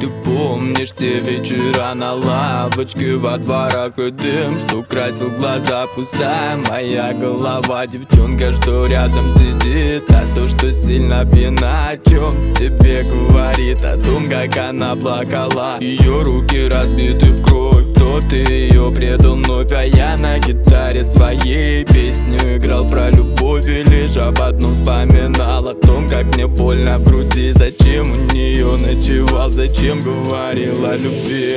Ты помнишь те вечера на лавочке во дворах и дым, что красил глаза? Пустая моя голова, девчонка, что рядом сидит. А то, что сильно пьяна, о чем тебе говорит? О том, как она плакала, ее руки разбиты в кровь. Кто-то ее предал вновь, а я на гитаре своей песню играл про любовь и лишь об одном вспоминал. О том, как мне больно в груди, зачем у нее ночевал, зачем говорил о любви.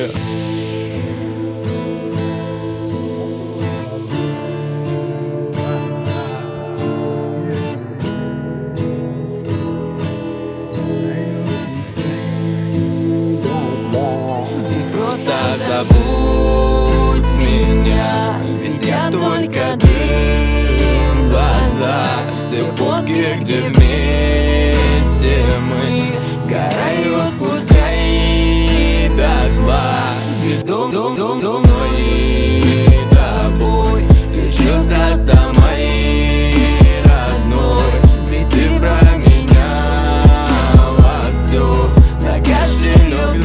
Просто забудь меня, ведь я только дым в глазах. Все фотки, где вместе мы, сгорают пускай дотла. Ведь дом и тобой лечился самой родной. Ведь ты променяла все на кошелек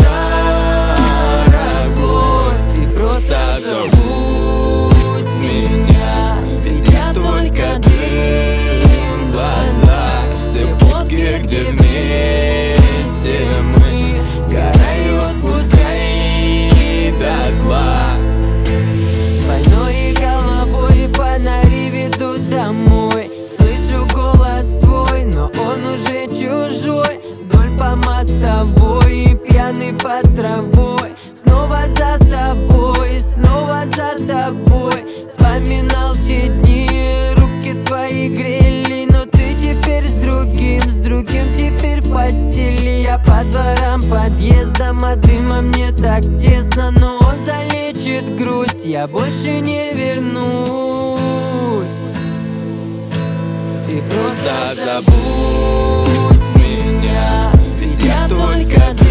дорогой. Ты просто забудь меня, ведь я только дым в глазах. Все фотки, где вместе мы, сгорают пускай дотла. Больной головой фонари ведут домой. Слышу голос твой, но он уже чужой. Вдоль по мостовой, пьяный под травой. Снова за тобой, снова за тобой. Вспоминал те дни, руки твои грели. Но ты теперь с другим теперь в постели. Я по дворам, подъездам, от дыма мне так тесно. Но он залечит грусть, я больше не вернусь. Ты просто забудь меня, ведь я только